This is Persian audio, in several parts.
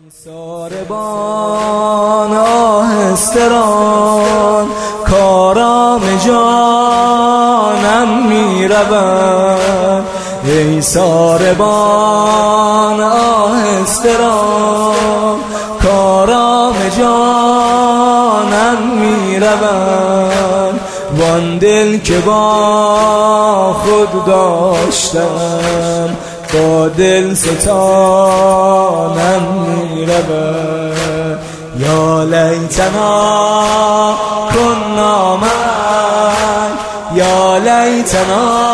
ساربان آهستران کارام جانم می روند. ای ساربان آهستران کارام جانم می روند. وان دل که با خود داشتم با دل ستانم می رود. یا لیتنا کنا معا یا لیتنا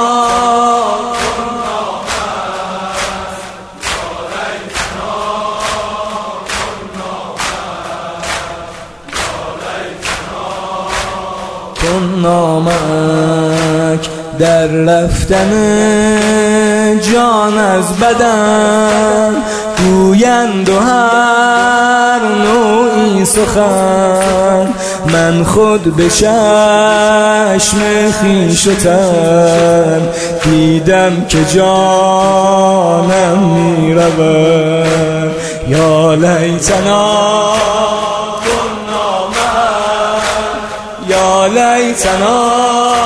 کنا معک. در رفتن جان از بدن گویند و هر نوعی سخن. من خود به چشم خویش و تن دیدم که جانم می رود. یا لیتنا کنا معا یا لیتنا.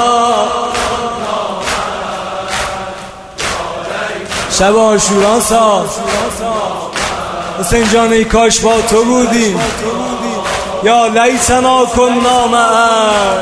شب عاشورا ساز حسین جان ای کاش با تو بودیم. یا لیتنا کنا معا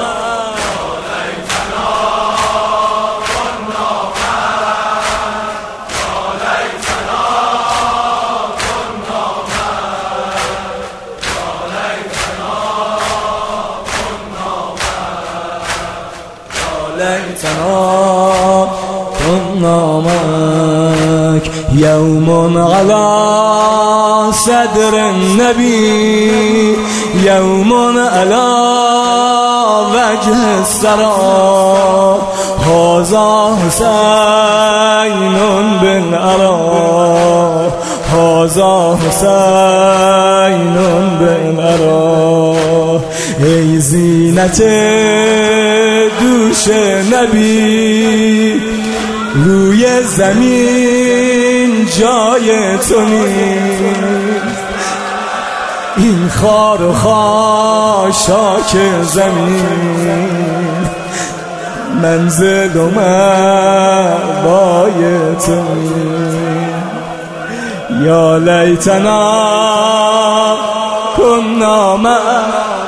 لیتنا کنا معک. یوم علی صدر النبی یوم علی وجه الثری. هذا حسین بالعری هذا حسین بالعری. ای زینت دوش نبی روی زمین جای تو نیست. این خار و خاشاک زمین منزل و مأوای تو نیست. یا لیتنا کنا معا